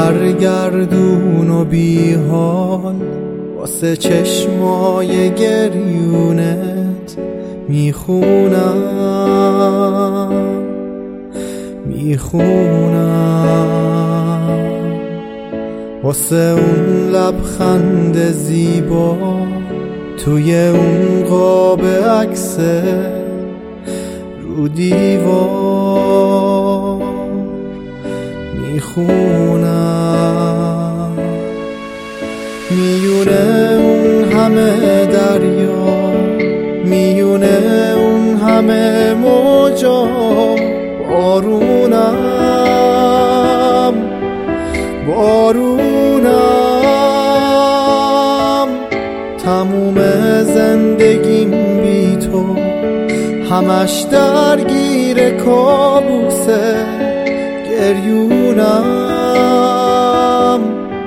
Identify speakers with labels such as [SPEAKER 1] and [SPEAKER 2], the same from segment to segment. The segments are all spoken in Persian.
[SPEAKER 1] برگردون و بی حال واسه چشمای گریونت میخونم واسه اون لبخند زیبا توی اون قاب عکس رو دیوار میخونم. میونه اون همه دریا، میونه اون همه موجا، بارونم تموم زندگیم بی تو، همش درگیر کابوسه، گریونم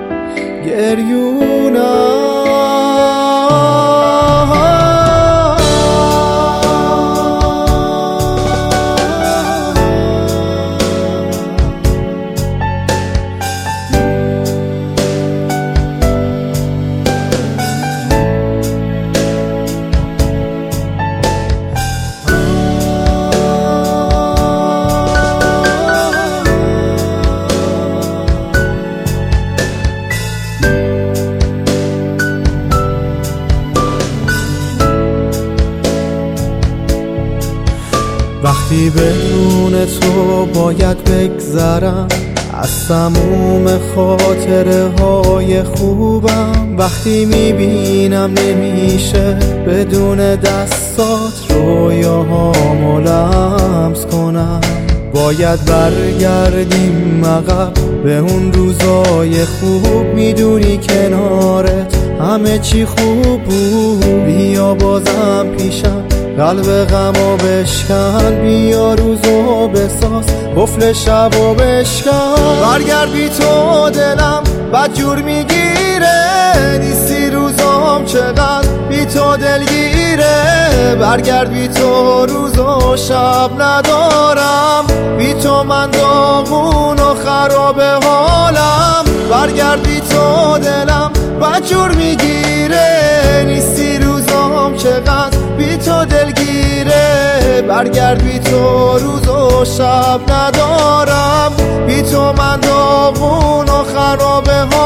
[SPEAKER 1] وقتی بدون تو باید بگذرم از تموم خاطره های خوبم، وقتی میبینم نمیشه بدون دستات رویاهامو لمس کنم، باید برگردیم عقب به اون روزای خوب، میدونی کنارت همه چی خوب بود، بیا بازم پیشم قلب غمو بشکن، بیا روزو بساز قفل شبو بشکن، برگرد بی تو دلم بدجور میگیره، نیستی روزام چقدر بی تو دلگیره، برگرد بی تو روز و شب ندارم، بی تو من داغون و خراب حالم، برگرد بی تو دلم بدجور میگیره، نیستی روزام چقدر بی تو دلگیره، برگرد بی تو روز و شب ندارم، بی تو من داغون و خراب